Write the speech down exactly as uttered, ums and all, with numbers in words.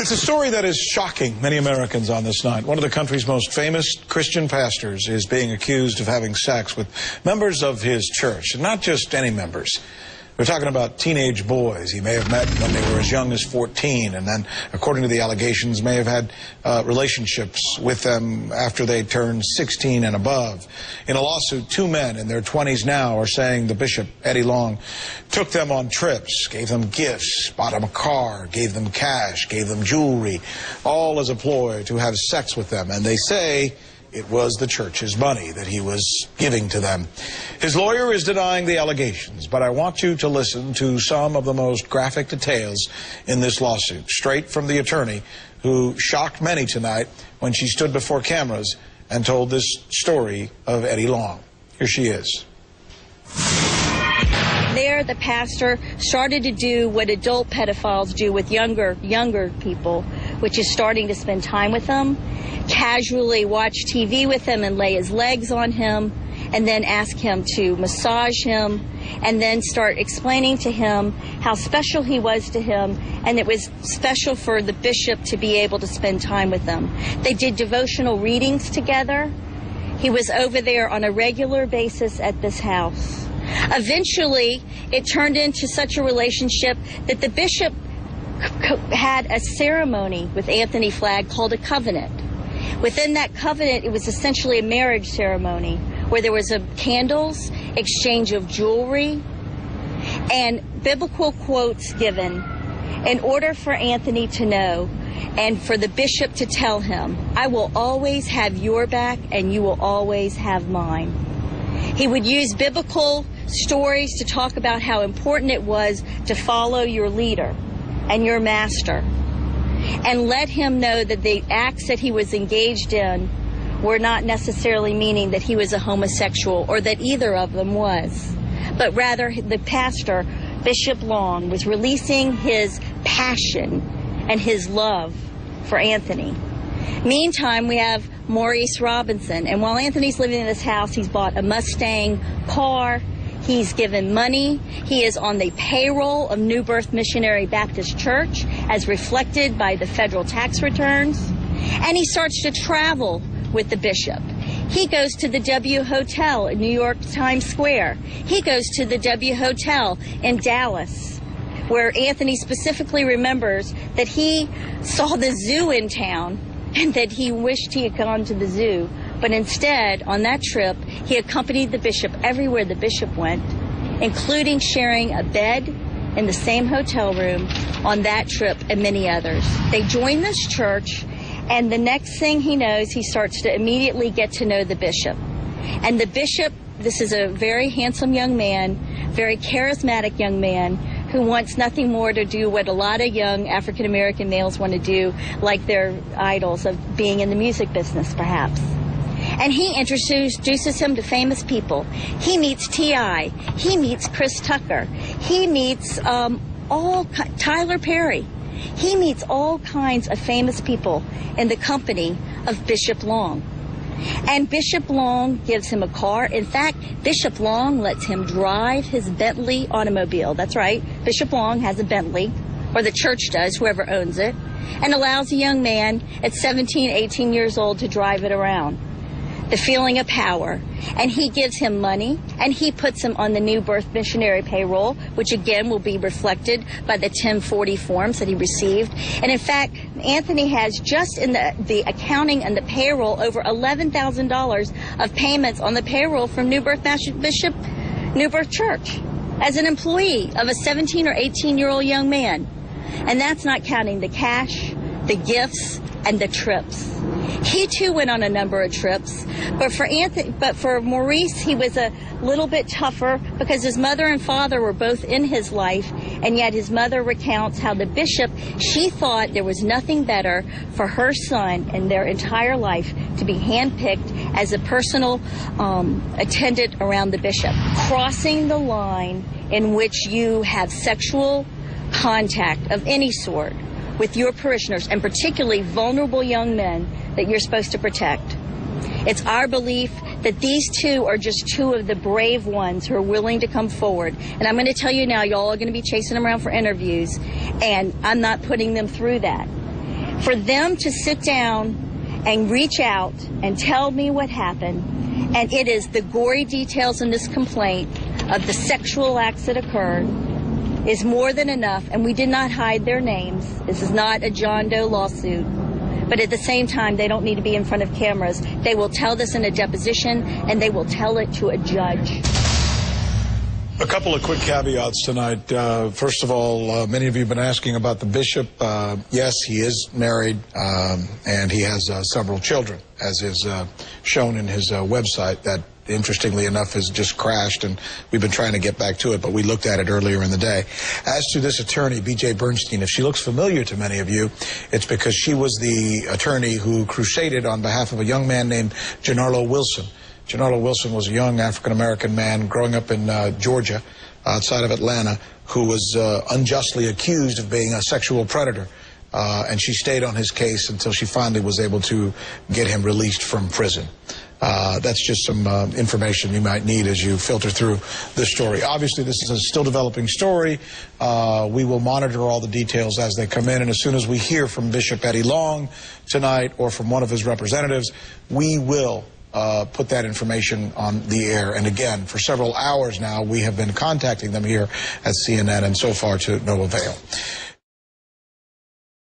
It's a story that is shocking many Americans on this night. One of the country's most famous Christian pastors is being accused of having sex with members of his church, and not just any members. We're talking about teenage boys he may have met when they were as young as fourteen, and then, according to the allegations, may have had uh, relationships with them after they turned sixteen and above. In a lawsuit, two men in their twenties now are saying the bishop, Eddie Long, took them on trips, gave them gifts, bought them a car, gave them cash, gave them jewelry, all as a ploy to have sex with them. And they say it was the church's money that he was giving to them. His lawyer is denying the allegations, but I want you to listen to some of the most graphic details in this lawsuit, straight from the attorney who shocked many tonight when she stood before cameras and told this story of Eddie Long. Here she is. There, the pastor started to do what adult pedophiles do with younger, younger people, which is starting to spend time with them, casually watch T V with him and lay his legs on him, and then ask him to massage him, and then start explaining to him how special he was to him, and it was special for the bishop to be able to spend time with them. They did devotional readings together. He was over there on a regular basis at this house. Eventually, it turned into such a relationship that the bishop had a ceremony with Anthony Flagg called a covenant. Within that covenant, it was essentially a marriage ceremony where there was a candles, exchange of jewelry, and biblical quotes given in order for Anthony to know and for the bishop to tell him, I will always have your back and you will always have mine. He would use biblical stories to talk about how important it was to follow your leader and your master, and let him know that the acts that he was engaged in were not necessarily meaning that he was a homosexual or that either of them was, but rather the pastor, Bishop Long, was releasing his passion and his love for Anthony. Meantime, we have Maurice Robinson, and while Anthony's living in this house, he's bought a Mustang car. He's given money. He is on the payroll of New Birth Missionary Baptist Church, as reflected by the federal tax returns. And he starts to travel with the bishop. He goes to the W Hotel in New York Times Square. He goes to the W Hotel in Dallas, where Anthony specifically remembers that he saw the zoo in town and that he wished he had gone to the zoo. But instead, on that trip, he accompanied the bishop everywhere the bishop went, including sharing a bed in the same hotel room on that trip and many others. They joined this church, and the next thing he knows, he starts to immediately get to know the bishop. And the bishop, this is a very handsome young man, very charismatic young man, who wants nothing more to do what a lot of young African-American males want to do, like their idols of being in the music business, perhaps. And he introduces him to famous people. He meets T I He meets Chris Tucker. He meets um, all Tyler Perry. He meets all kinds of famous people in the company of Bishop Long. And Bishop Long gives him a car. In fact, Bishop Long lets him drive his Bentley automobile. That's right. Bishop Long has a Bentley, or the church does, whoever owns it, and allows a young man at seventeen, eighteen years old to drive it around. The feeling of power. And he gives him money, and he puts him on the New Birth Missionary payroll, which again will be reflected by the ten forty forms that he received. And in fact, Anthony has just in the, the accounting and the payroll over eleven thousand dollars of payments on the payroll from New Birth Bishop, New Birth Church, as an employee of a seventeen or eighteen year old young man. And that's not counting the cash, the gifts, and the trips. He too went on a number of trips, but for Anthony, but for Maurice, he was a little bit tougher because his mother and father were both in his life, and yet his mother recounts how the bishop, she thought there was nothing better for her son in their entire life to be handpicked as a personal um, attendant around the bishop. Crossing the line in which you have sexual contact of any sort with your parishioners, and particularly vulnerable young men that you're supposed to protect. It's our belief that these two are just two of the brave ones who are willing to come forward. And I'm going to tell you now, y'all are going to be chasing them around for interviews, and I'm not putting them through that. For them to sit down and reach out and tell me what happened, and it is the gory details in this complaint of the sexual acts that occurred, is more than enough, and we did not hide their names. This is not a John Doe lawsuit. But at the same time, they don't need to be in front of cameras. They will tell this in a deposition, and they will tell it to a judge. A couple of quick caveats tonight. Uh, first of all, uh, many of you have been asking about the bishop. Uh, yes, he is married, um, and he has uh, several children, as is uh, shown in his uh, website that, interestingly enough, has just crashed, and we've been trying to get back to it, but we looked at it earlier in the day. As to this attorney, B J Bernstein, if she looks familiar to many of you, it's because she was the attorney who crusaded on behalf of a young man named Gennaro Wilson. Gennaro Wilson was a young African-American man growing up in uh, Georgia, outside of Atlanta, who was uh, unjustly accused of being a sexual predator. Uh, and she stayed on his case until she finally was able to get him released from prison. Uh, that's just some uh, information you might need as you filter through this story. Obviously, this is a still developing story. Uh, we will monitor all the details as they come in, and as soon as we hear from Bishop Eddie Long tonight or from one of his representatives, we will uh, put that information on the air. And again, for several hours now, we have been contacting them here at C N N, and so far to no avail.